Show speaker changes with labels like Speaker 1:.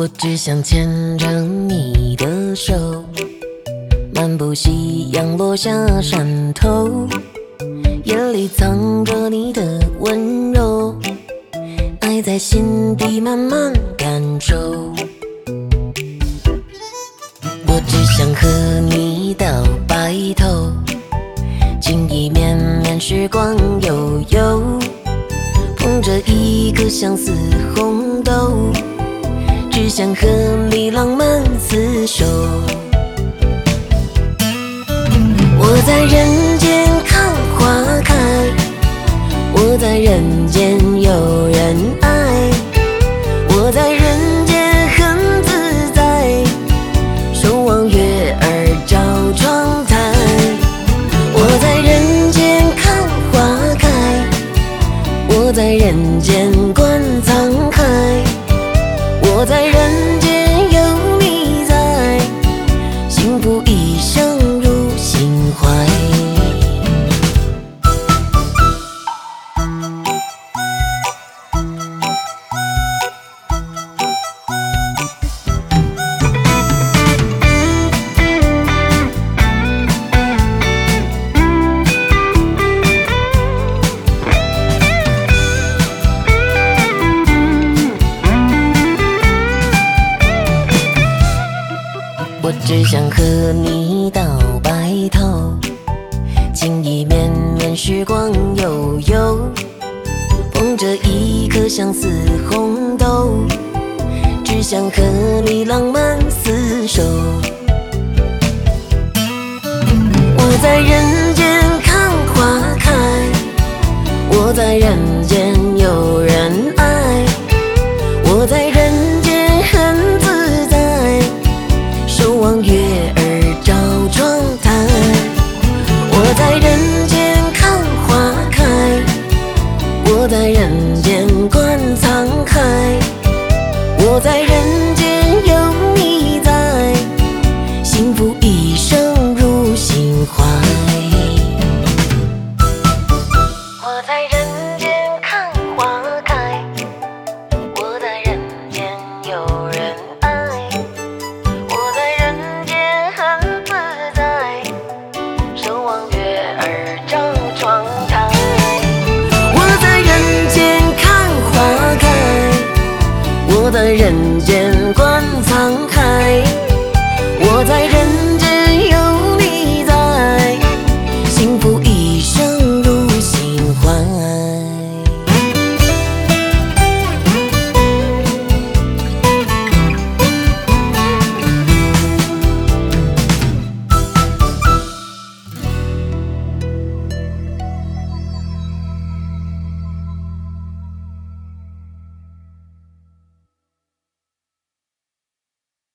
Speaker 1: 我只想牵着你的手，漫步夕阳落下山头，眼里藏着你的温柔，爱在心底慢慢感受。我只想和你到白头，情意绵绵，时光悠悠，捧着一颗相思红豆，只想和你浪漫厮守。我在人间看花开，我在人间有人爱，我在人间很自在，守望月儿照窗台。我在人间看花开，我在人间观沧海，我在人间有你在，幸福一生入心怀。我只想和你到白头，情意绵绵，时光悠悠，捧着一颗相思红豆，只想和你浪漫厮守。我在人间看花开，我在人间有人爱，我在人间很自在，守望月儿照窗台。我在人间看花开，我在人间观沧海，我在人